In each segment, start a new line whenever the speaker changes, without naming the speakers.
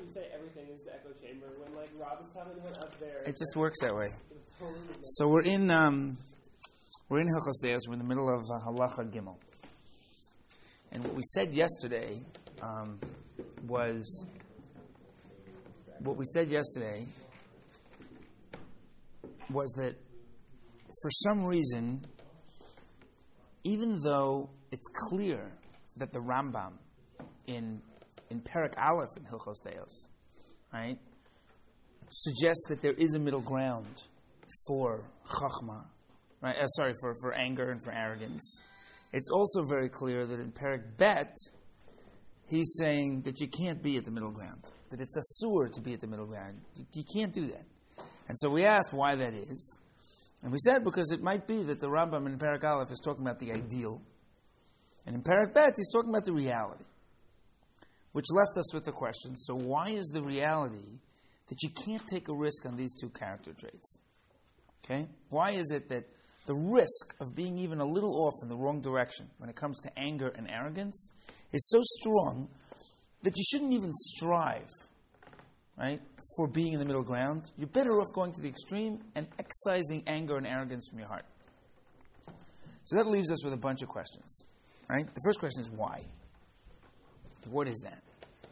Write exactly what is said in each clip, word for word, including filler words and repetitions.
you say everything is the echo chamber when, like, Rob is talking about up there?
It just works that way. So we're in um, we're in Hilchos Deos. We're in the middle of uh, Halacha Gimel, and what we said yesterday um, was what we said yesterday was that for some reason, even though it's clear that the Rambam in in Perek Aleph in Hilchos Deos, right, suggests that there is a middle ground for chachma, right? Uh, sorry, for, for anger and for arrogance. It's also very clear that in Perek Bet, he's saying that you can't be at the middle ground, that it's asur to be at the middle ground. You, you can't do that. And so we asked why that is. And we said because it might be that the Rambam in Perek Aleph is talking about the ideal, and in Perek Bet, he's talking about the reality. Which left us with the question, so why is the reality that you can't take a risk on these two character traits? Okay? Why is it that the risk of being even a little off in the wrong direction when it comes to anger and arrogance is so strong that you shouldn't even strive, right, for being in the middle ground? You're better off going to the extreme and excising anger and arrogance from your heart. So that leaves us with a bunch of questions, right? The first question is why? What is that?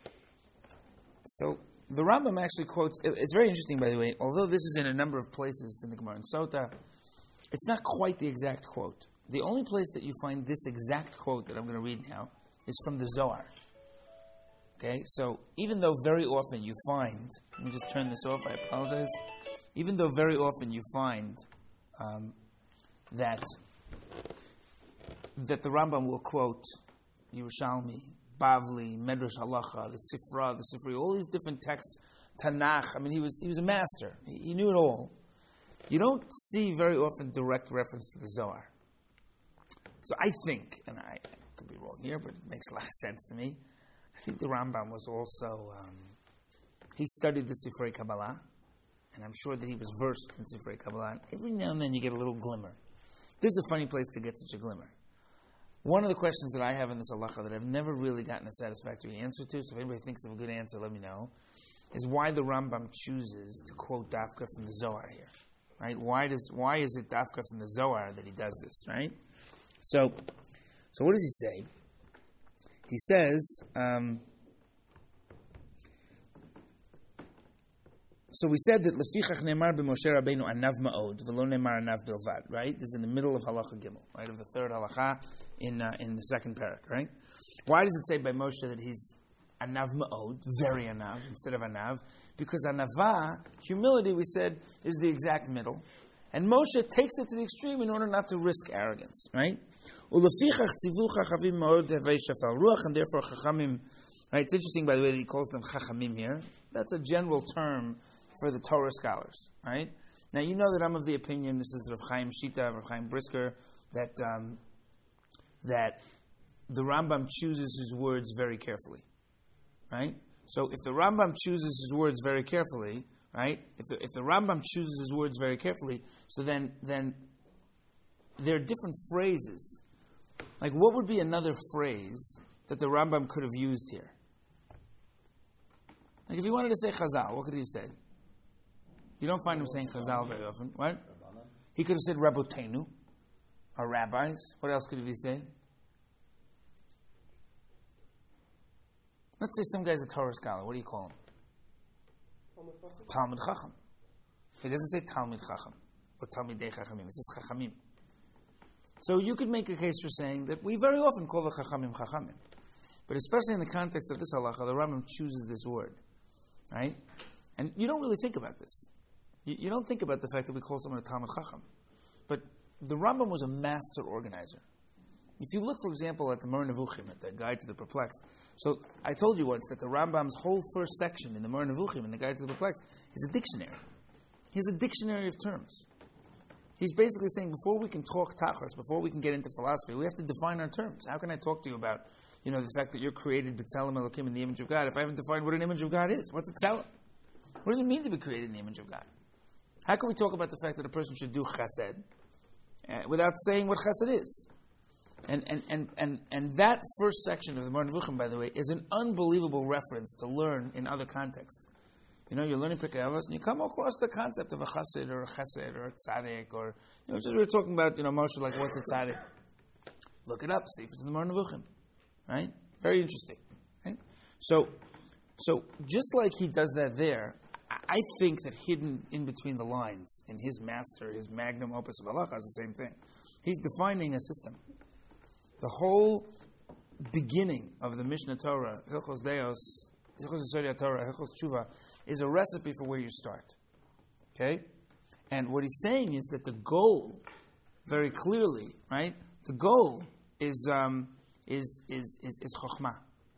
So the Rambam actually quotes, it's very interesting, by the way, although this is in a number of places in the Gemara and Sota, it's not quite the exact quote. The only place that you find this exact quote that I'm going to read now is from the Zohar. Okay, so even though very often you find, let me just turn this off, I apologize. Even though very often you find um, that that the Rambam will quote Yerushalmi, Bavli, Medrash Halacha, the Sifra, the Sifri, all these different texts, Tanakh. I mean, he was he was a master. He, he knew it all. You don't see very often direct reference to the Zohar. So I think, and I, I could be wrong here, but it makes a lot of sense to me. I think the Rambam was also, um, he studied the Sifrei Kabbalah, and I'm sure that he was versed in Sifrei Kabbalah. And every now and then you get a little glimmer. This is a funny place to get such a glimmer. One of the questions that I have in this halacha that I've never really gotten a satisfactory answer to, so if anybody thinks of a good answer, let me know, is why the Rambam chooses to quote Dafka from the Zohar here. Right? Why does why is it Dafka from the Zohar that he does this, right? So so what does he say? He says, um, so we said that Lefichach Ne'emar b'Moshe Rabbeinu anav ma'od v'lo ne'emar anav bilvad, right? This is in the middle of halacha gimel, right, of the third halacha in uh, in the second parak, right? Why does it say by Moshe that he's anav ma'od, very anav, instead of anav? Because anava, humility, we said, is the exact middle. And Moshe takes it to the extreme in order not to risk arrogance, right? Ulefichach tzivu chachavim ma'od hevei shafal ruach, and therefore chachamim, right? It's interesting, by the way, that he calls them chachamim here. That's a general term for the Torah scholars, right? Now, you know that I'm of the opinion, this is Rav Chaim Shita, Rav Chaim Brisker, that um, that the Rambam chooses his words very carefully, right? So if the Rambam chooses his words very carefully, right? If the, if the Rambam chooses his words very carefully, so then then there are different phrases. Like, what would be another phrase that the Rambam could have used here? Like, if he wanted to say Chazal, what could he have said? You don't find him saying Chazal very often, right? He could have said Rabotenu, or rabbis. What else could he say? Let's say some guy's a Torah scholar. What do you call him? Talmud Chacham. He doesn't say Talmud Chacham or Talmidei Chachamim. It says Chachamim. So you could make a case for saying that we very often call the Chachamim Chachamim. But especially in the context of this halacha, the Rambam chooses this word. Right? And you don't really think about this. You, you don't think about the fact that we call someone a Talmud Chacham. But the Rambam was a master organizer. If you look, for example, at the Moreh Nevuchim, at the Guide to the Perplexed, so I told you once that the Rambam's whole first section in the Moreh Nevuchim, in the Guide to the Perplexed, is a dictionary. He's a dictionary of terms. He's basically saying, before we can talk tachlis, before we can get into philosophy, we have to define our terms. How can I talk to you about, you know, the fact that you're created b'tzelem Elokim in the image of God if I haven't defined what an image of God is? What's a tzelem? What does it mean to be created in the image of God? How can we talk about the fact that a person should do chesed uh, without saying what chesed is? And, and, and, and, and that first section of the Moreh Nevuchim, by the way, is an unbelievable reference to learn in other contexts. You know, you're learning Pirkei Avos, and you come across the concept of a chassid or a chesed or a tzaddik, or, you know, just we were talking about, you know, Moshe, like, what's a tzaddik? Look it up, see if it's in the Moreh Nevuchim, right? Very interesting, right? So, so just like he does that there, I think that hidden in between the lines in his master, his magnum opus of halacha, is the same thing. He's defining a system. The whole beginning of the Mishnah Torah, Hilchos Deos, Hilchos Yesodei Torah, Hilchos Tshuva, is a recipe for where you start. Okay? And what he's saying is that the goal, very clearly, right? The goal is um, is is is, is Chokhmah.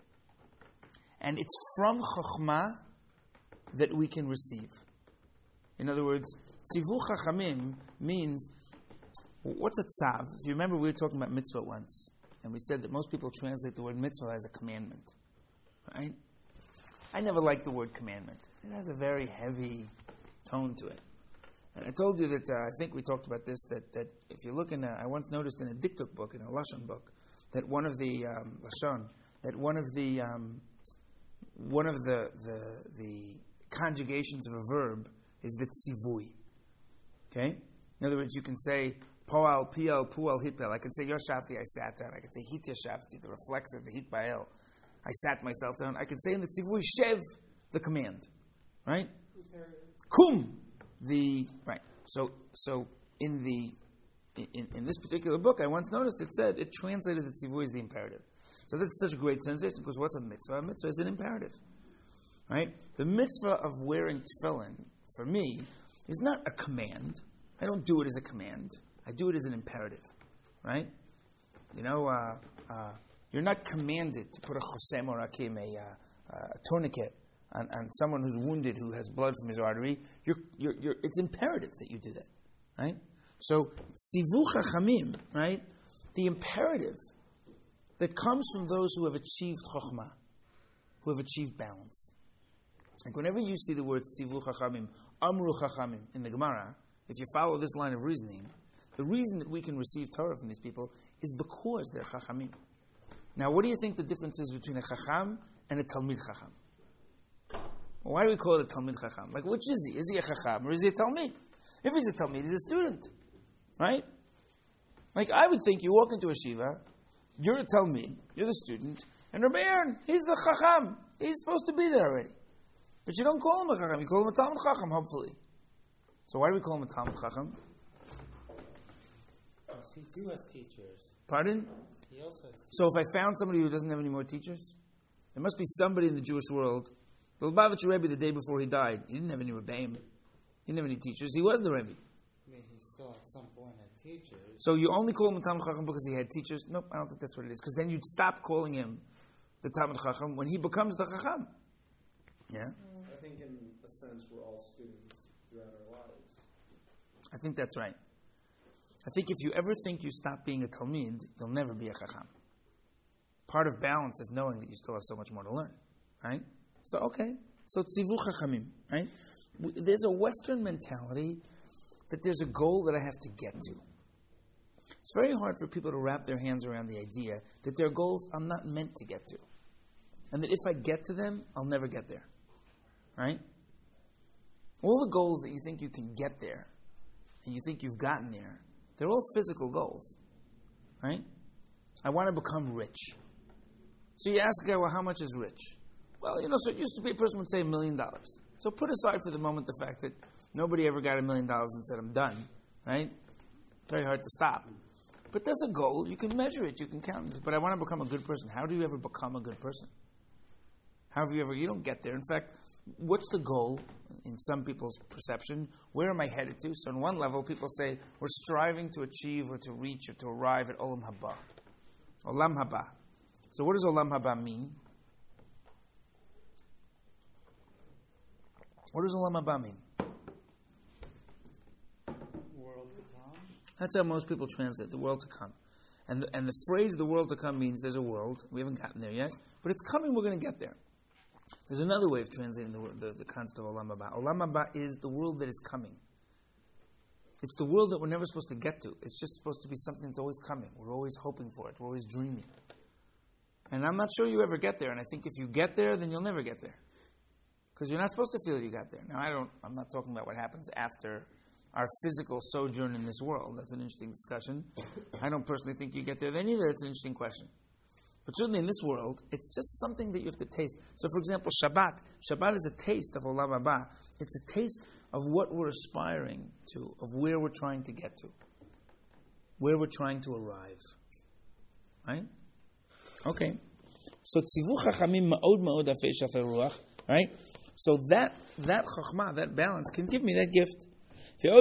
And it's from Chokhmah that we can receive. In other words, Tzivu Chachamim means, what's a tzav? If you remember, we were talking about mitzvah once, and we said that most people translate the word mitzvah as a commandment. Right? I never liked the word commandment. It has a very heavy tone to it. And I told you that, uh, I think we talked about this, that, that if you look in a, I once noticed in a diktuk book, in a Lashon book, that one of the, um, Lashon, that one of the, um, one of the, the, the conjugations of a verb is the tzivui. Okay? In other words, you can say, poal, piel, pual, hitbel. I can say, yoshavti, I sat down. I can say, hit yoshavti, the reflexive, the hit bael. I sat myself down. I can say in the tzivui, shev, the command. Right? Kum, the, right. So, so in the, in, in this particular book, I once noticed it said, it translated the tzivui as the imperative. So that's such a great sensation, because what's a mitzvah? A mitzvah is an imperative. Right? The mitzvah of wearing tefillin, for me, is not a command. I don't do it as a command. I do it as an imperative. Right? You know, uh, uh, you're not commanded to put a chosem or akim, a, uh, a tourniquet, on, on someone who's wounded, who has blood from his artery. You're, you're, you're, it's imperative that you do that. Right? So, tzivu chachamim, right? The imperative that comes from those who have achieved chokhmah, who have achieved balance. Like whenever you see the word tzivu chachamim, amru chachamim in the Gemara, if you follow this line of reasoning, the reason that we can receive Torah from these people is because they're chachamim. Now, what do you think the difference is between a chacham and a talmid chacham? Well, why do we call it a talmid chacham? Like, which is he? Is he a chacham or is he a talmid? If he's a talmid, he's a student, right? Like, I would think you walk into a shiva, you're a talmid, you're the student, and Rabbi Aaron, he's the chacham. He's supposed to be there already. But you don't call him a chacham, you call him a talmid chacham, hopefully. So why do we call him a talmid chacham?
He too has teachers.
Pardon?
He also has teachers.
So if I found somebody who doesn't have any more teachers, there must be somebody in the Jewish world. The Lubavitcher Rebbe, the day before he died, he didn't have any rebbeim. He didn't have any teachers. He was the Rebbe.
I mean, he still at some point had teachers.
So you only call him a Talmid Chacham because he had teachers? Nope, I don't think that's what it is. Because then you'd stop calling him the Talmid Chacham when he becomes the Chacham. Yeah?
I think in a sense we're all students throughout our lives.
I think that's right. I think if you ever think you stop being a Talmid, you'll never be a Chacham. Part of balance is knowing that you still have so much more to learn. Right? So, okay. So, Tzivu Chachamim. Right? There's a Western mentality that there's a goal that I have to get to. It's very hard for people to wrap their hands around the idea that there are goals I'm not meant to get to. And that if I get to them, I'll never get there. Right? All the goals that you think you can get there, and you think you've gotten there, they're all physical goals. Right? I want to become rich. So you ask a guy, well, how much is rich? Well, you know, so it used to be a person would say a million dollars. So put aside for the moment the fact that nobody ever got a million dollars and said, I'm done. Right? Very hard to stop. But that's a goal. You can measure it. You can count it. But I want to become a good person. How do you ever become a good person? How have you ever... You don't get there. In fact, what's the goal in some people's perception? Where am I headed to? So on one level, people say, we're striving to achieve or to reach or to arrive at Olam Haba. Olam Haba. So what does Olam Haba mean? What does Olam Haba mean?
World to come.
That's how most people translate the world to come. And the, and the phrase the world to come means there's a world. We haven't gotten there yet. But it's coming, we're going to get there. There's another way of translating the, the, the concept of Olam Haba. Olam Haba is the world that is coming. It's the world that we're never supposed to get to. It's just supposed to be something that's always coming. We're always hoping for it. We're always dreaming. And I'm not sure you ever get there. And I think if you get there, then you'll never get there. Because you're not supposed to feel you got there. Now, I don't, I'm not talking about what happens after our physical sojourn in this world. That's an interesting discussion. I don't personally think you get there then either. It's an interesting question. But certainly in this world, it's just something that you have to taste. So for example, Shabbat. Shabbat is a taste of Olam Haba. It's a taste of what we're aspiring to, of where we're trying to get to, where we're trying to arrive. Right? Okay. So tzivu chachamim ma'od ma'od afei shafer ruach. Right? So that that chachma, that balance, can give me that gift. Now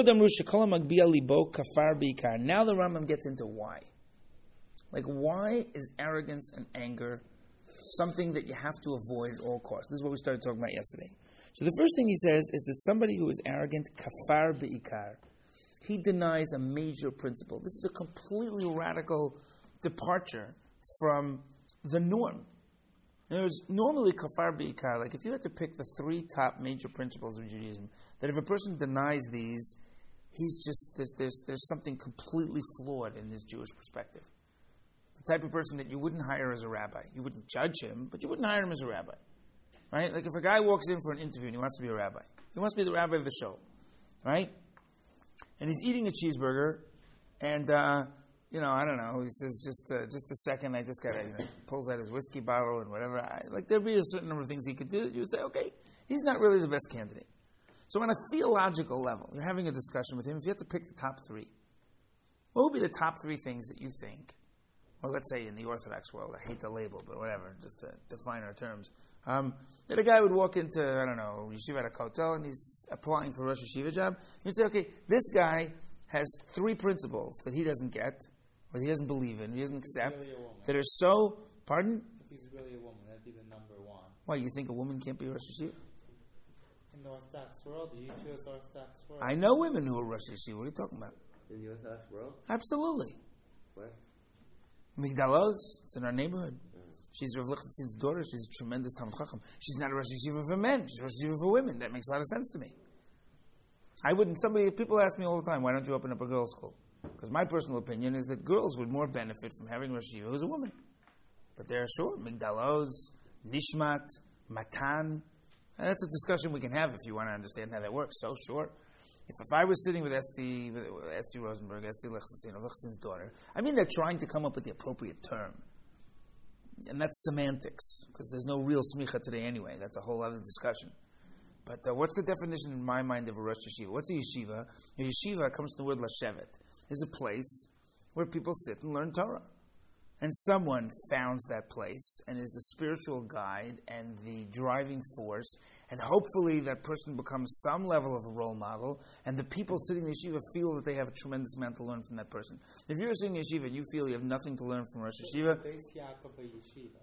the Rambam gets into why. Like, why is arrogance and anger something that you have to avoid at all costs? This is what we started talking about yesterday. So the first thing he says is that somebody who is arrogant, kafar be'ikar, he denies a major principle. This is a completely radical departure from the norm. In other words, normally kafar be'ikar, like if you had to pick the three top major principles of Judaism, that if a person denies these, he's just, there's, there's, there's something completely flawed in his Jewish perspective. The type of person that you wouldn't hire as a rabbi. You wouldn't judge him, but you wouldn't hire him as a rabbi. Right? Like if a guy walks in for an interview and he wants to be a rabbi, he wants to be the rabbi of the show. Right? And he's eating a cheeseburger, and, uh, you know, I don't know, he says, just uh, just a second, I just got to, you know, pulls out his whiskey bottle and whatever. I, like there'd be a certain number of things he could do that you would say, okay, he's not really the best candidate. So on a theological level, you're having a discussion with him. If you had to pick the top three, what would be the top three things that you think, or let's say in the Orthodox world, I hate the label, but whatever, just to define our terms, um, that a guy would walk into, I don't know, Yeshiva at a hotel, and he's applying for a Rosh Yeshiva job. You'd say, okay, this guy has three principles that he doesn't get, or he doesn't believe in, he doesn't accept,
really
that are so, pardon?
If he's really a woman, that'd be the number one.
Why, you think a woman can't be a Rosh Yeshiva?
In the Orthodox world, the U two is Orthodox world.
I know women who are Rosh Yeshiva. What are you talking about?
In the Orthodox world?
Absolutely.
Where?
Migdal Oz. It's in our neighborhood. She's Rav Lichtenstein's daughter. She's a tremendous Talmid Chacham. She's not a Rosh Yeshiva for men. She's a Rosh Yeshiva for women. That makes a lot of sense to me. I wouldn't, somebody, people ask me all the time, why don't you open up a girls' school? Because my personal opinion is that girls would more benefit from having Rosh Yeshiva who's a woman. But they're sure, Migdal Oz, Nishmat, Matan. And that's a discussion we can have if you want to understand how that works. So sure. If, if I was sitting with Esty, with Esty Rosenberg, Esty Lichtenstein, or Lichtenstein's daughter, I mean they're trying to come up with the appropriate term. And that's semantics, because there's no real smicha today anyway. That's a whole other discussion. But uh, what's the definition in my mind of a Rosh Yeshiva? What's a yeshiva? A yeshiva comes from the word lashevet. Is a place where people sit and learn Torah. And someone founds that place and is the spiritual guide and the driving force. And hopefully that person becomes some level of a role model. And the people sitting in the yeshiva feel that they have a tremendous amount to learn from that person. If you're sitting in yeshiva and you feel you have nothing to learn from Rosh Yeshiva,
Beis Yaakov yeshiva.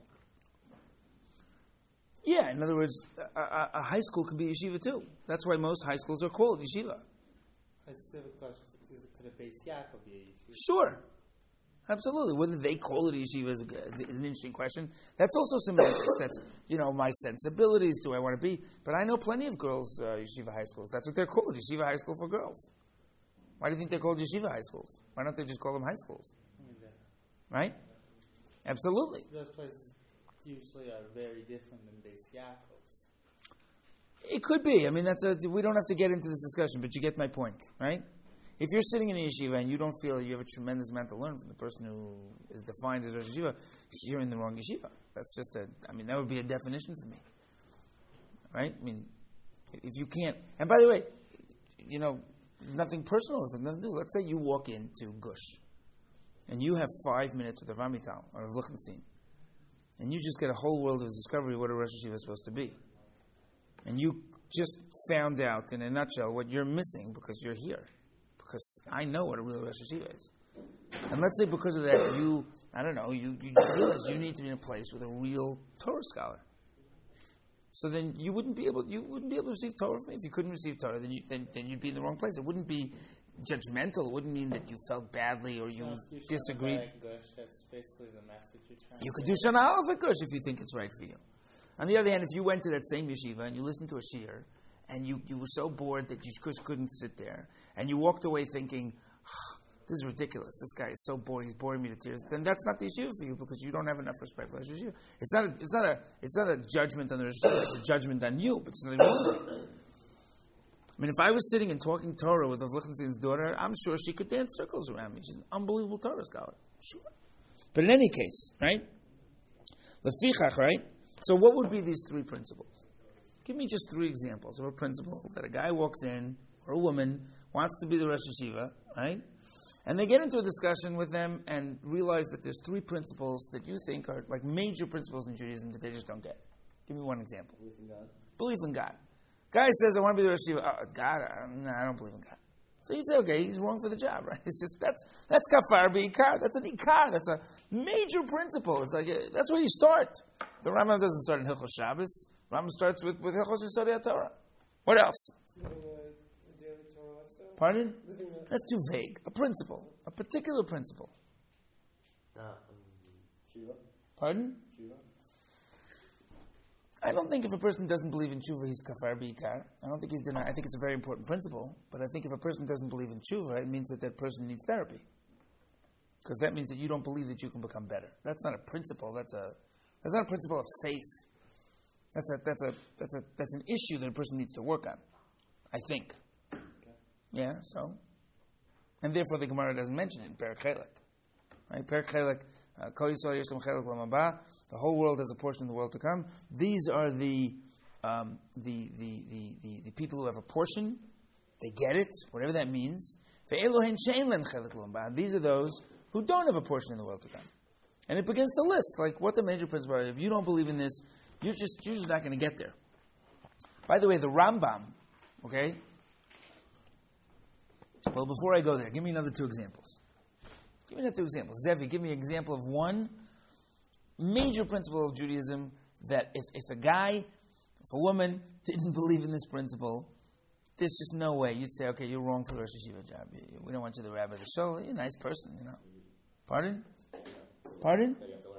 yeah, in other words, a, a, a high school can be yeshiva too. That's why most high schools are called yeshiva.
A civic question: is it could a Beis Yaakov be a yeshiva?
Sure. Absolutely. Whether they call it yeshiva is, a, is an interesting question. That's also semantics. That's, you know, my sensibilities. Do I want to be? But I know plenty of girls, uh, yeshiva high schools. That's what they're called, yeshiva high school for girls. Why do you think they're called yeshiva high schools? Why don't they just call them high schools? Right? Absolutely.
Those places usually are very different than Beis Yaakov's.
It could be. I mean, that's a, we don't have to get into this discussion, but you get my point, right? If you're sitting in a yeshiva and you don't feel that you have a tremendous amount to learn from the person who is defined as a yeshiva, you're in the wrong yeshiva. That's just a, I mean, that would be a definition for me. Right? I mean, if you can't, and by the way, you know, nothing personal has nothing to do. Let's say you walk into Gush and you have five minutes with the Ramital or Rav Lichtenstein, and you just get a whole world of discovery of what a Rosh Yeshiva is supposed to be. And you just found out, in a nutshell, what you're missing because you're here. Because I know what a real Rosh Yeshiva is. And let's say because of that, you, I don't know, you, you just realize you need to be in a place with a real Torah scholar. So then you wouldn't be able, you wouldn't be able to receive Torah from me. If you couldn't receive Torah, then, you, then, then you'd be in the wrong place. It wouldn't be judgmental. It wouldn't mean that you felt badly or you
No, if
disagreed.
Gush, that's basically the message you're trying
You
to
could do Shana Aleph at Gush if you think it's right for you. On the other hand, if you went to that same yeshiva and you listened to a shiur, and you, you were so bored that you just couldn't sit there, and you walked away thinking, oh, this is ridiculous, this guy is so boring, he's boring me to tears, then that's not the issue for you because you don't have enough respect for the issue. It's not a, it's not a, it's not a judgment on the issue, it's a judgment on you, but it's nothing wrong with it. I mean, if I was sitting and talking Torah with Lichtenstein's daughter, I'm sure she could dance circles around me. She's an unbelievable Torah scholar. Sure. But in any case, right? Lefichach, right? So what would be these three principles? Give me just three examples of a principle that a guy walks in, or a woman, wants to be the Rosh Yeshiva, right? And they get into a discussion with them and realize that there's three principles that you think are like major principles in Judaism that they just don't get. Give me one example.
Belief in God.
Belief in God. Guy says, I want to be the Rosh Yeshiva. Oh, God, I, no, I don't believe in God. So you'd say, okay, he's wrong for the job, right? It's just, that's that's kafar b'ikar. That's an ikar. That's a major principle. It's like, uh, that's where you start. The Rambam doesn't start in Hilchos Shabbos. Rambam starts with, with Hilchos Yesodei Torah. What else?
Living a, a daily Torah lifestyle.
Pardon?
Living a,
That's too vague. A principle. A particular principle.
Uh, um, Shiva.
Pardon?
Shiva.
I don't think if a person doesn't believe in tshuva, he's kafar b'ikar. I don't think he's denying. I think it's a very important principle, but I think if a person doesn't believe in tshuva, it means that that person needs therapy. Because that means that you don't believe that you can become better. That's not a principle. That's a that's not a principle of faith. That's a that's a that's a that's an issue that a person needs to work on. I think.
Okay.
Yeah. So, and therefore the Gemara doesn't mention it in Perek Chelek. Right? Perek Chelek. Kol Yisrael yesh lam chelek l'olam haba. The whole world has a portion in the world to come. These are the, um, the, the, the, the, the people who have a portion. They get it, whatever that means. Ve'elohen she'en lam chelek l'olam haba. These are those who don't have a portion in the world to come. And it begins to list like what the major principle are. If you don't believe in this, you're just you're just not going to get there. By the way, the Rambam, okay. Well, before I go there, give me another two examples. Give me another two examples. Zevi, give me an example of one major principle of Judaism that if, if a guy, if a woman didn't believe in this principle, there's just no way. You'd say, okay, you're wrong for the Rosh Yeshiva job. We don't want you the rabbi of the shul. You're a nice person, you know. Pardon? Pardon?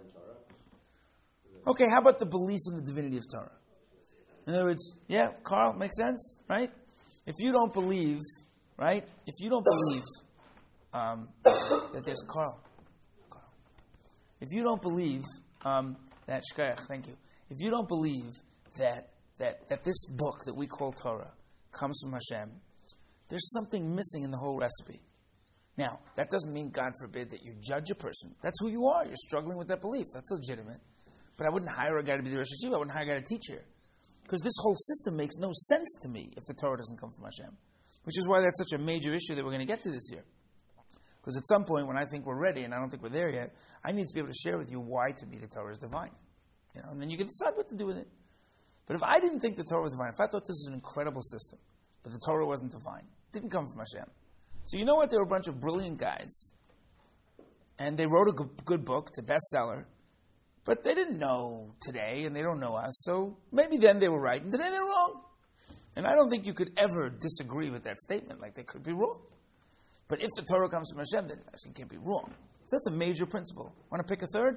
Okay, how about the belief in the divinity of Torah? In other words, yeah, Carl, makes sense, right? If you don't believe, right? If you don't believe um, that there's Carl, Carl. If you don't believe um, that Shkayach, thank you. If you don't believe that that that this book that we call Torah comes from Hashem, there's something missing in the whole recipe. Now, that doesn't mean, God forbid, that you judge a person. That's who you are. You're struggling with that belief. That's legitimate. But I wouldn't hire a guy to be the Rosh Yeshiva. I wouldn't hire a guy to teach here. Because this whole system makes no sense to me if the Torah doesn't come from Hashem. Which is why that's such a major issue that we're going to get to this year. Because at some point, when I think we're ready, and I don't think we're there yet, I need to be able to share with you why, to me, the Torah is divine. You know, and then you can decide what to do with it. But if I didn't think the Torah was divine, if I thought this was an incredible system, but the Torah wasn't divine, it didn't come from Hashem. So you know what? They were a bunch of brilliant guys. And they wrote a good, good book. It's a bestseller. But they didn't know today, and they don't know us. So maybe then they were right, and today they're wrong. And I don't think you could ever disagree with that statement. Like, they could be wrong. But if the Torah comes from Hashem, then Hashem can't be wrong. So that's a major principle. Want to pick a third?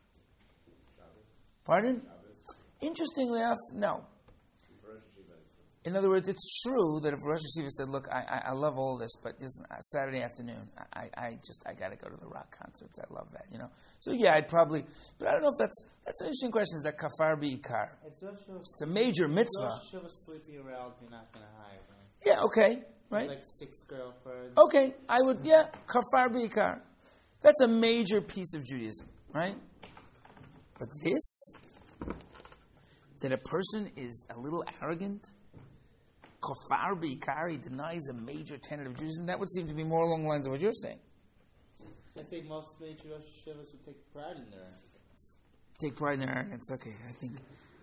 Pardon? Interestingly enough, no. In other words, it's true that if Rosh Yeshiva said, look, I, I, I love all this, but this Saturday afternoon, I, I just, I got to go to the rock concerts. I love that, you know. So yeah, I'd probably, but I don't know if that's, that's an interesting question. Is that kafar b'ikar? It's a major mitzvah.
Rosh Yeshiva sleeping around, you're not going to hire him.
Yeah, okay, right?
Like six girlfriends.
Okay, I would, yeah, kafar b'ikar. That's a major piece of Judaism, right? But this, that a person is a little arrogant, kafar b'ikar, he denies a major tenet of Judaism, that would seem to be more along the lines of what you're saying.
I think most major Rosh Yeshivas would take pride in their arrogance.
Take pride in their arrogance, okay, I think.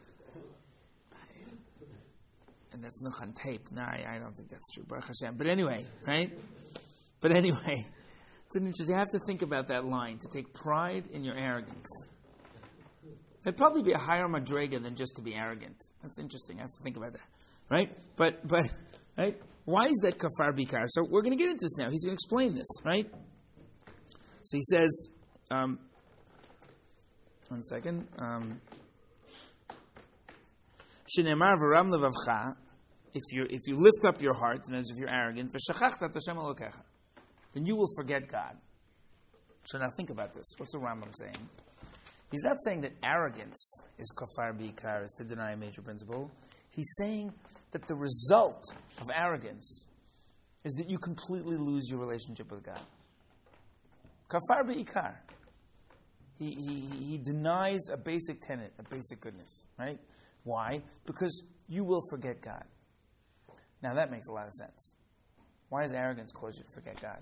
And that's noch on tape. No, I, I don't think that's true. Baruch Hashem. But anyway, right? But anyway, it's an interesting, you have to think about that line, to take pride in your arrogance. That'd probably be a higher madrega than just to be arrogant. That's interesting. I have to think about that. Right? But, but, right? Why is that kafar b'ikar? So we're going to get into this now. He's going to explain this, right? So he says, um, one second. Um, Shneimar v'ram levavcha if you if you lift up your heart, and as if you're arrogant, v'shachachta et Hashem Elokecha, then you will forget God. So now think about this. What's the Rambam saying? He's not saying that arrogance is kafar bi'ikar, is to deny a major principle. He's saying that the result of arrogance is that you completely lose your relationship with God. Kafar bi'ikar. He, he, he denies a basic tenet, a basic goodness, right? Why? Because you will forget God. Now that makes a lot of sense. Why does arrogance cause you to forget God?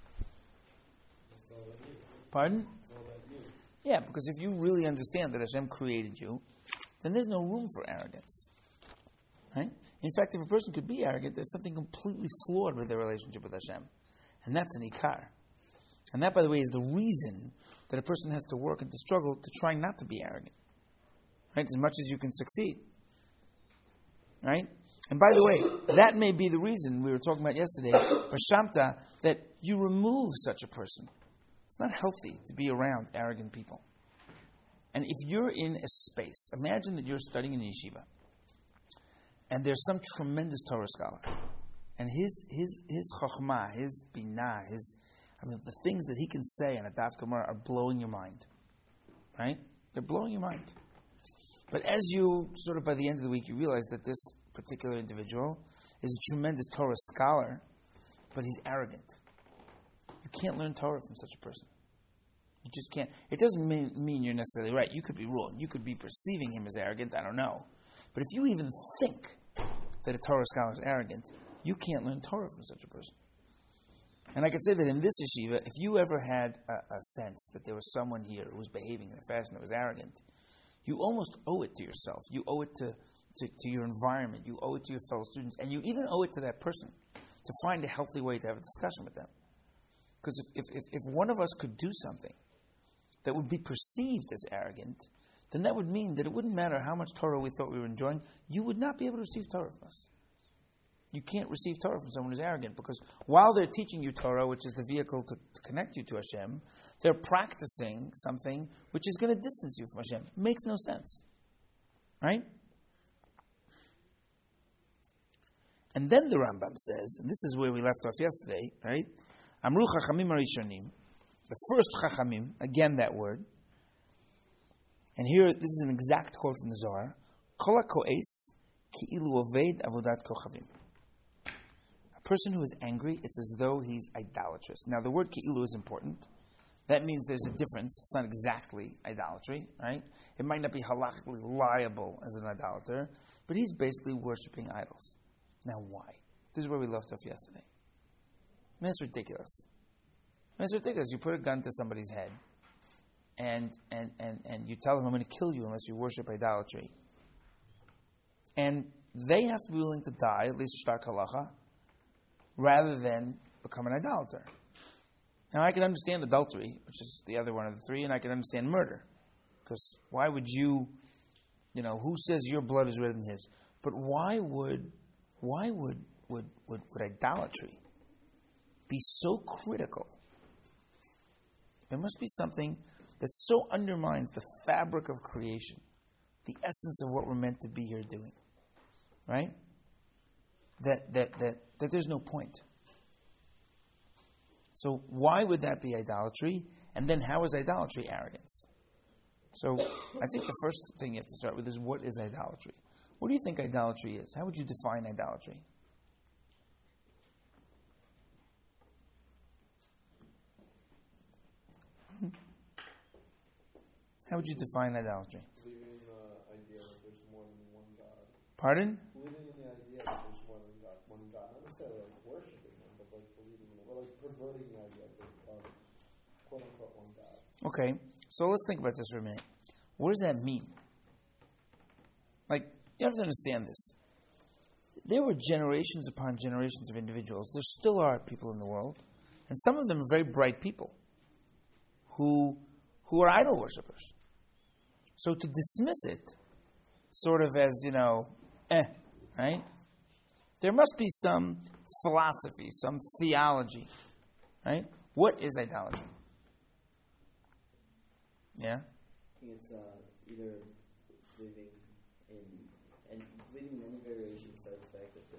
Pardon? Yeah, because if you really understand that Hashem created you, then there's no room for arrogance. Right? In fact, if a person could be arrogant, there's something completely flawed with their relationship with Hashem. And that's an ikar. And that, by the way, is the reason that a person has to work and to struggle to try not to be arrogant. Right? As much as you can succeed. Right? And by the way, that may be the reason we were talking about yesterday, Bashamta, that you remove such a person. It's not healthy to be around arrogant people. And if you're in a space, imagine that you're studying in yeshiva, and there's some tremendous Torah scholar, and his his his chokhmah, his binah, his I mean the things that he can say in a daf gemara are blowing your mind, right? They're blowing your mind. But as you sort of by the end of the week, you realize that this particular individual is a tremendous Torah scholar, but he's arrogant. You can't learn Torah from such a person. You just can't. It doesn't mean, mean you're necessarily right. You could be wrong. You could be perceiving him as arrogant. I don't know. But if you even think that a Torah scholar is arrogant, you can't learn Torah from such a person. And I could say that in this yeshiva, if you ever had a, a sense that there was someone here who was behaving in a fashion that was arrogant, you almost owe it to yourself. You owe it to, to, to your environment. You owe it to your fellow students. And you even owe it to that person to find a healthy way to have a discussion with them. Because if, if, if one of us could do something that would be perceived as arrogant, then that would mean that it wouldn't matter how much Torah we thought we were enjoying, you would not be able to receive Torah from us. You can't receive Torah from someone who's arrogant, because while they're teaching you Torah, which is the vehicle to, to connect you to Hashem, they're practicing something which is going to distance you from Hashem. It makes no sense. Right? And then the Rambam says, and this is where we left off yesterday, right? Amru Chachamim Arishonim, the first Chachamim, again that word. And here, this is an exact quote from the Zohar. Kol ha'ko'es ki'ilu oved avodat kochavim. A person who is angry, it's as though he's idolatrous. Now, the word ki'ilu is important. That means there's a difference. It's not exactly idolatry, right? It might not be halachically liable as an idolater, but he's basically worshiping idols. Now, why? This is where we left off yesterday. I mean, it's ridiculous. I mean, it's ridiculous. You put a gun to somebody's head, and and, and, and you tell them, I'm going to kill you unless you worship idolatry. And they have to be willing to die, at least shtar halacha, rather than become an idolater. Now, I can understand adultery, which is the other one of the three, and I can understand murder. Because why would you, you know, who says your blood is redder than his? But why would, why would, would, would, would idolatry be so critical? There must be something that so undermines the fabric of creation, the essence of what we're meant to be here doing, right? That that that that there's no point. So why would that be idolatry? And then how is idolatry arrogance? So I think the first thing you have to start with is, what is idolatry? What do you think idolatry is? How would you define idolatry? How would you define idolatry?
Believing in the idea that there's more than one God.
Pardon?
Believing in the idea that there's more than God, one God. Not necessarily like worshiping Him, but like believing in it. Or like perverting the idea of quote unquote one God.
Okay, so let's think about this for a minute. What does that mean? Like, you have to understand this. There were generations upon generations of individuals. There still are people in the world, and some of them are very bright people who who are idol worshippers. So to dismiss it, sort of as, you know, eh, right? There must be some philosophy, some theology, right? What is idolatry? Yeah?
I think it's uh, either believing in, and believing in any variation besides the fact that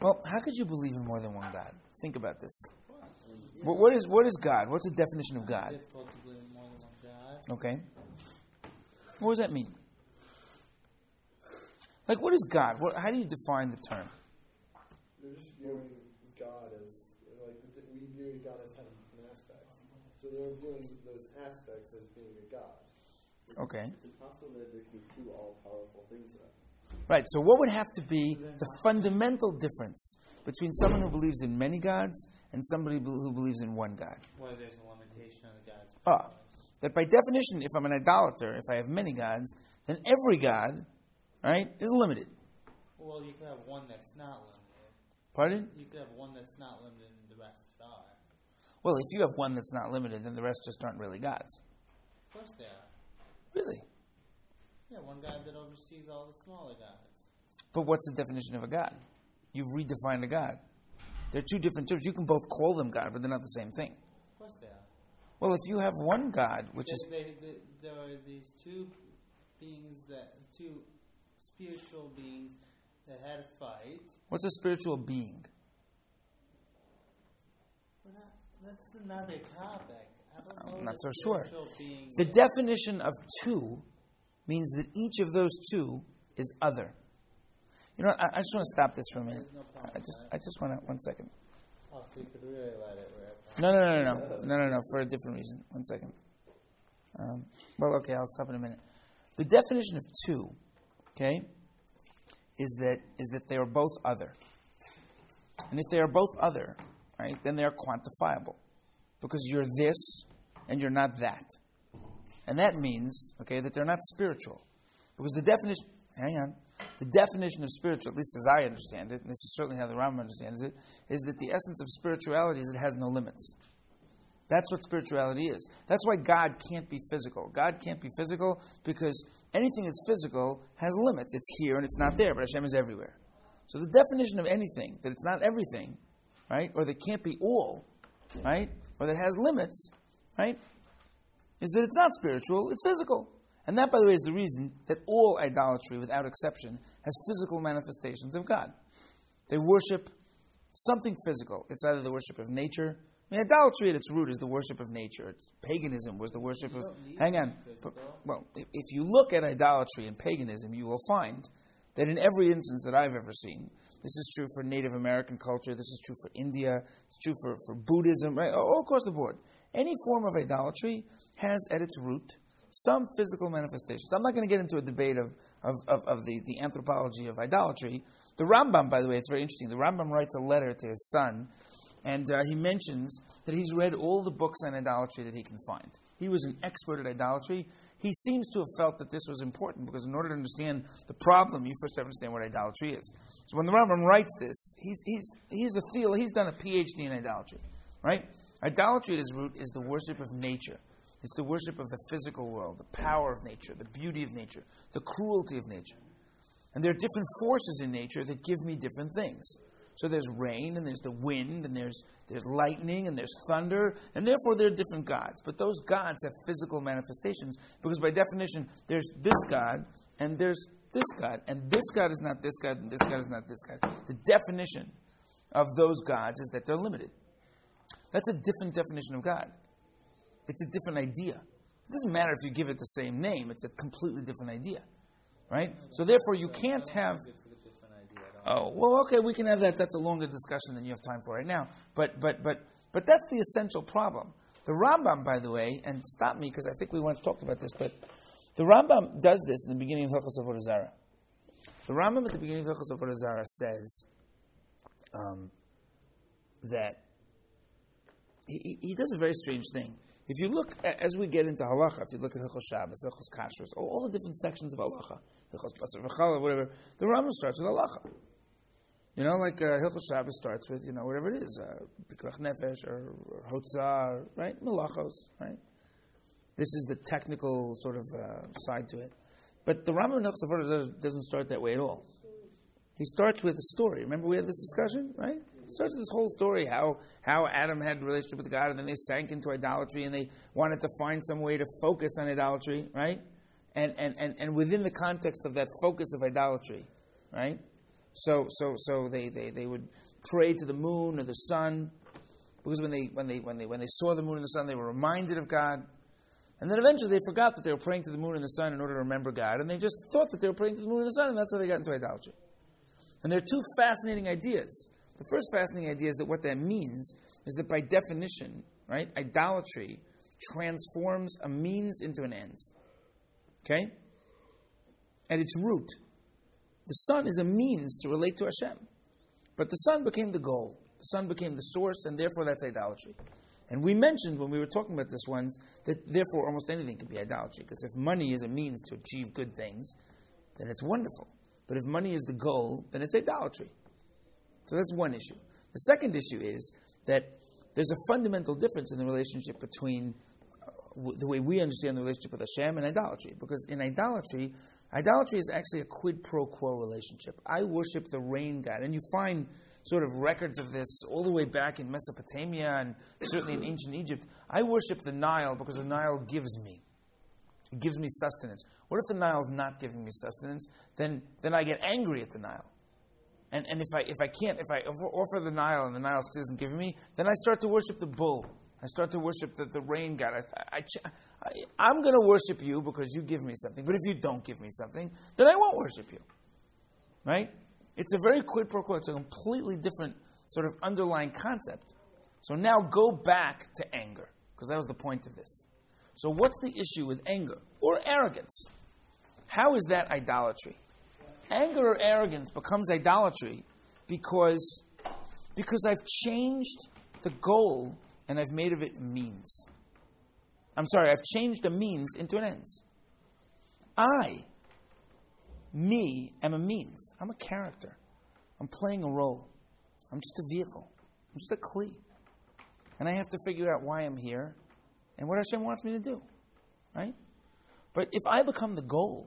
Well, how could you believe in more than one God? Think about this. What, what is what is God? What's the definition of God?
Difficult to believe in more than one God.
Okay. What does that mean? Like, what is God? What, how do you define the term?
They're just viewing God as, like, we view God as having different aspects. So they're viewing those aspects as being a God.
Okay.
It's impossible that there can be two all-powerful things, though.
Right, so what would have to be the fundamental difference between someone who believes in many gods and somebody who believes in one God?
Well, there's a limitation on the God's
Ah, that by definition, if I'm an idolater, if I have many gods, then every God, right, is limited.
Well, you could have one that's not limited.
Pardon?
You could have one that's not limited and the rest are.
Well, if you have one that's not limited, then the rest just aren't really gods.
Of course they are.
Really?
Yeah, one God that oversees all the smaller gods.
But what's the definition of a God? You've redefined a God. They're two different terms. You can both call them God, but they're not the same thing.
Of course they are.
Well, if you have one God, which
They,
is...
they, they, there are these two beings that, two spiritual beings that had a fight.
What's a spiritual being?
We're not, that's another topic. I don't know.
I'm not
the
so sure.
spiritual being
The
is.
definition of two means that each of those two is other. You know, I, I just want to stop this for a minute.
There's no problem
I
with
just,
that.
I just want to, one second.
Oh, so you could really let it rip.
No, no, no, no, no, no, no, no, for a different reason. One second. Um, well, okay, I'll stop in a minute. The definition of two, okay, is that is that they are both other. And if they are both other, right, then they are quantifiable. Because you're this and you're not that. And that means, okay, that they're not spiritual. Because the definition, hang on, the definition of spiritual, at least as I understand it, and this is certainly how the Rambam understands it, is that the essence of spirituality is it has no limits. That's what spirituality is. That's why God can't be physical. God can't be physical because anything that's physical has limits. It's here and it's not there, but Hashem is everywhere. So the definition of anything, that it's not everything, right, or that can't be all, right, or that has limits, right, is that it's not spiritual, it's physical. And that, by the way, is the reason that all idolatry, without exception, has physical manifestations of God. They worship something physical. It's either the worship of nature. I mean, idolatry at its root is the worship of nature. It's, paganism was the worship of... Hang on. But, well, if, if you look at idolatry and paganism, you will find that in every instance that I've ever seen, this is true for Native American culture, this is true for India, it's true for, for Buddhism, right? All across the board. Any form of idolatry has at its root some physical manifestations. I'm not going to get into a debate of, of, of, of the, the anthropology of idolatry. The Rambam, by the way, it's very interesting. The Rambam writes a letter to his son, and uh, he mentions that he's read all the books on idolatry that he can find. He was an expert at idolatry. He seems to have felt that this was important because in order to understand the problem, you first have to understand what idolatry is. So when the Rambam writes this, he's, he's, he's, a theo, he's done a P H D in idolatry, right? Idolatry at its root is the worship of nature. It's the worship of the physical world, the power of nature, the beauty of nature, the cruelty of nature. And there are different forces in nature that give me different things. So there's rain, and there's the wind, and there's there's lightning, and there's thunder, and therefore there are different gods. But those gods have physical manifestations, because by definition, there's this God, and there's this God, and this God is not this God, and this God is not this God. The definition of those gods is that they're limited. That's a different definition of God. It's a different idea. It doesn't matter if you give it the same name. It's a completely different idea. Right? So therefore you can't have... Oh, well, okay, we can have that. That's a longer discussion than you have time for right now. But but but but that's the essential problem. The Rambam, by the way, and stop me because I think we once talked about this, but the Rambam does this in the beginning of Hilchos Avodah Zarah. The Rambam at the beginning of Hilchos Avodah Zarah says um, that he, he does a very strange thing. If you look, as we get into halacha, if you look at Hilchos Shabbos, Hilchos Kashrus, all the different sections of halacha, Hilchos Basar V'Challah, whatever, the Rambam starts with halacha. You know, like uh, Hilchos Shabbos starts with, you know, whatever it is, Pikuach Nefesh or, or Hotzah, right? Melachos, right? This is the technical sort of uh, side to it. But the Rambam in Hilchos Avodah Zarah doesn't start that way at all. He starts with a story. Remember we had this discussion, right? He starts with this whole story, how, how Adam had a relationship with God, and then they sank into idolatry, and they wanted to find some way to focus on idolatry, right? And, and, and, and within the context of that focus of idolatry, right? So so so they, they, they would pray to the moon or the sun, because when they when they when they when they saw the moon and the sun, they were reminded of God. And then eventually they forgot that they were praying to the moon and the sun in order to remember God, and they just thought that they were praying to the moon and the sun, and that's how they got into idolatry. And there are two fascinating ideas. The first fascinating idea is that what that means is that by definition, right, idolatry transforms a means into an ends. Okay? At its root, the sun is a means to relate to Hashem. But the sun became the goal. The sun became the source, and therefore that's idolatry. And we mentioned when we were talking about this once that therefore almost anything can be idolatry. Because if money is a means to achieve good things, then it's wonderful. But if money is the goal, then it's idolatry. So that's one issue. The second issue is that there's a fundamental difference in the relationship between uh, w- the way we understand the relationship with Hashem and idolatry. Because in idolatry, idolatry is actually a quid pro quo relationship. I worship the rain god. And you find sort of records of this all the way back in Mesopotamia and certainly in ancient Egypt. I worship the Nile because the Nile gives me. It gives me sustenance. What if the Nile's not giving me sustenance? Then then I get angry at the Nile. And and if I if I can't, if I offer the Nile and the Nile still isn't giving me, then I start to worship the bull. I start to worship the, the rain god. I, I, I, I'm going to worship you because you give me something. But if you don't give me something, then I won't worship you. Right? It's a very quid pro quo. It's a completely different sort of underlying concept. So now go back to anger, because that was the point of this. So what's the issue with anger or arrogance? How is that idolatry? Anger or arrogance becomes idolatry because, because I've changed the goal and I've made of it a means. I'm sorry, I've changed a means into an ends. I, me, am a means. I'm a character. I'm playing a role. I'm just a vehicle. I'm just a kli. And I have to figure out why I'm here and what Hashem wants me to do. Right? But if I become the goal,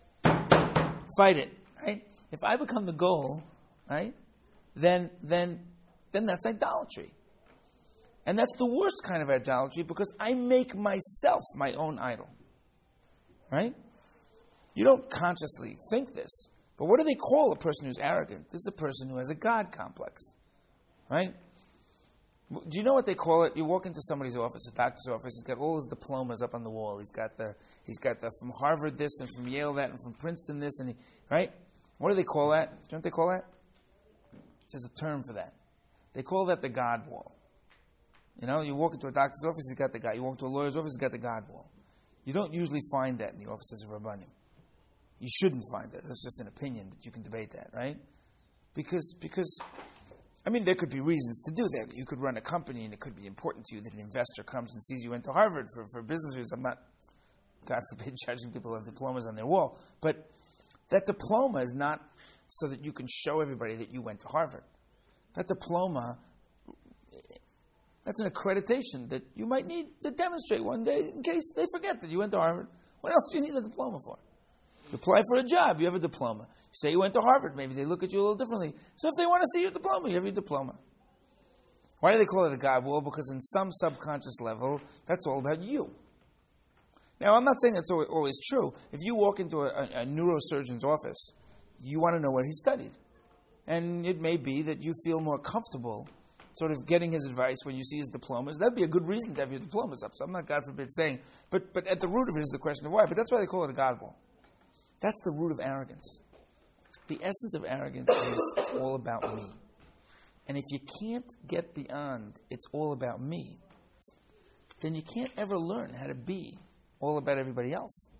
fight it. Right? If I become the goal, right, then then then that's idolatry. And that's the worst kind of idolatry because I make myself my own idol. Right? You don't consciously think this. But what do they call a person who's arrogant? This is a person who has a God complex. Right? Do you know what they call it? You walk into somebody's office, a doctor's office, he's got all his diplomas up on the wall. He's got the he's got the from Harvard this and from Yale that and from Princeton this and he, right? What do they call that? Do you know what they call that? There's a term for that. They call that the God wall. You know, you walk into a doctor's office, he's got the God. You walk into a lawyer's office, he's got the God wall. You don't usually find that in the offices of Rabbanim. You shouldn't find that. That's just an opinion, but you can debate that, right? Because, because, I mean, there could be reasons to do that. You could run a company, and it could be important to you that an investor comes and sees you went to Harvard for, for business reasons. I'm not, God forbid, judging people who have diplomas on their wall. But that diploma is not so that you can show everybody that you went to Harvard. That diploma, that's an accreditation that you might need to demonstrate one day in case they forget that you went to Harvard. What else do you need a diploma for? You apply for a job, you have a diploma. You say you went to Harvard, maybe they look at you a little differently. So if they want to see your diploma, you have your diploma. Why do they call it a God wall? Because in some subconscious level, that's all about you. Now, I'm not saying that's always true. If you walk into a, a, a neurosurgeon's office, you want to know what he studied. And it may be that you feel more comfortable sort of getting his advice when you see his diplomas. That'd be a good reason to have your diplomas up. So I'm not, God forbid, saying, but, but at the root of it is the question of why. But that's why they call it a God wall. That's the root of arrogance. The essence of arrogance is it's all about me. And if you can't get beyond it's all about me, then you can't ever learn how to be all about everybody else.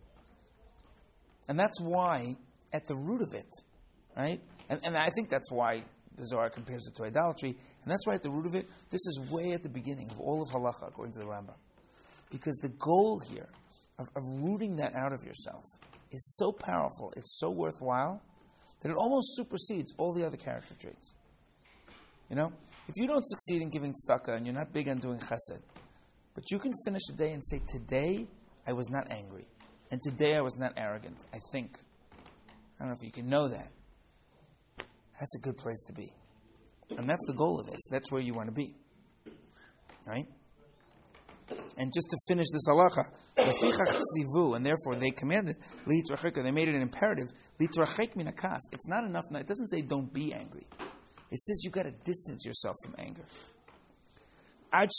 And that's why, at the root of it, right? And, and I think that's why the Zohar compares it to idolatry. And that's why at the root of it, this is way at the beginning of all of halacha, according to the Rambam. Because the goal here of, of rooting that out of yourself is so powerful, it's so worthwhile, that it almost supersedes all the other character traits. You know? If you don't succeed in giving tzedakah and you're not big on doing chesed, but you can finish a day and say, today I was not angry. And today I was not arrogant, I think. I don't know if you can know that. That's a good place to be. And that's the goal of this. That's where you want to be. Right? And just to finish this halacha, lefichach tzivu, and therefore they commanded litrachek. They made it an imperative litrachek min hakas. It's not enough. It doesn't say don't be angry. It says you got to distance yourself from anger. Right?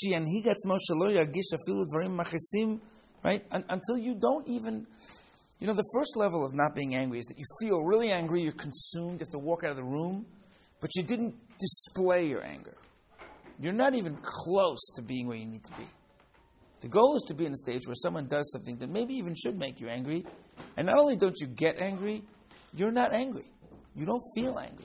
Un- until you don't even, you know, the first level of not being angry is that you feel really angry, you're consumed, you have to walk out of the room, but you didn't display your anger. You're not even close to being where you need to be. The goal is to be in a stage where someone does something that maybe even should make you angry, and not only don't you get angry, you're not angry. You don't feel angry.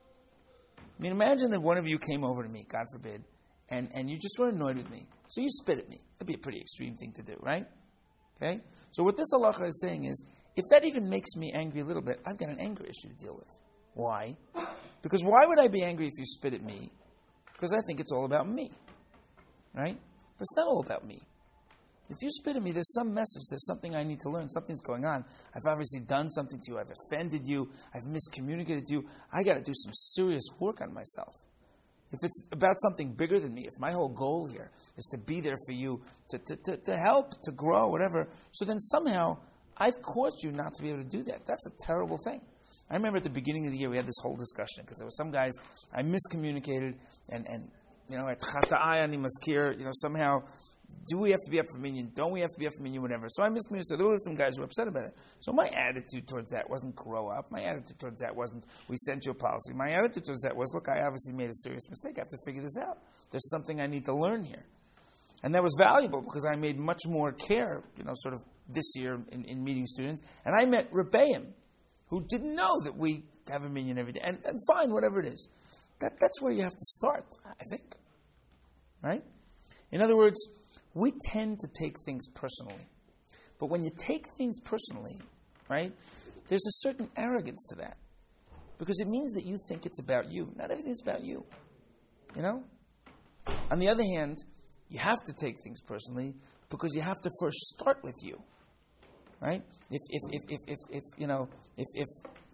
I mean, imagine that one of you came over to me, God forbid, and, and you just were annoyed with me. So you spit at me. That'd be a pretty extreme thing to do, right? Okay? So what this halacha is saying is, if that even makes me angry a little bit, I've got an anger issue to deal with. Why? Because why would I be angry if you spit at me? Because I think it's all about me. Right? But it's not all about me. If you spit at me, there's some message, there's something I need to learn, something's going on. I've obviously done something to you, I've offended you, I've miscommunicated to you. I got to do some serious work on myself. If it's about something bigger than me, if my whole goal here is to be there for you, to, to, to, to help, to grow, whatever, so then somehow I've caused you not to be able to do that. That's a terrible thing. I remember at the beginning of the year we had this whole discussion because there were some guys I miscommunicated and, and you know, at Chata'ai Ani Maskir, you know, somehow, do we have to be up for minyan? Don't we have to be up for minyan? Whatever. So I miscommunicated. There were some guys who were upset about it. So my attitude towards that wasn't grow up. My attitude towards that wasn't we sent you a policy. My attitude towards that was, look, I obviously made a serious mistake. I have to figure this out. There's something I need to learn here. And that was valuable because I made much more care, you know, sort of this year in, in meeting students. And I met Rebbeim, who didn't know that we have a minyan every day. And, and fine, whatever it is. That, that's where you have to start, I think. Right? In other words, we tend to take things personally. But when you take things personally, right, there's a certain arrogance to that. Because it means that you think it's about you. Not everything's about you. You know? On the other hand, you have to take things personally because you have to first start with you. Right? If, if, if, if, if, if you know, if, if,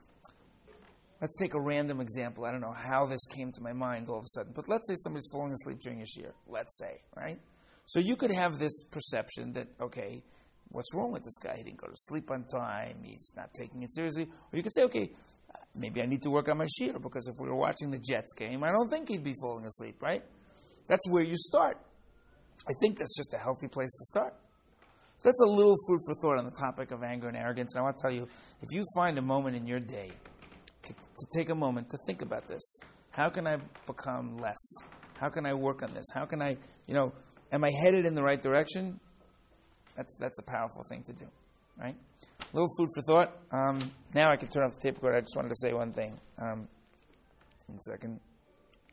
let's take a random example. I don't know how this came to my mind all of a sudden. But let's say somebody's falling asleep during a shiur. Let's say, right? So you could have this perception that, okay, what's wrong with this guy? He didn't go to sleep on time. He's not taking it seriously. Or you could say, okay, maybe I need to work on my shiur because if we were watching the Jets game, I don't think he'd be falling asleep, right? That's where you start. I think that's just a healthy place to start. So that's a little food for thought on the topic of anger and arrogance. And I want to tell you, if you find a moment in your day to, to take a moment to think about this, how can I become less? How can I work on this? How can I, you know, am I headed in the right direction? That's that's a powerful thing to do, right? A little food for thought. Um, now I can turn off the tape recorder. I just wanted to say one thing. Um, one second.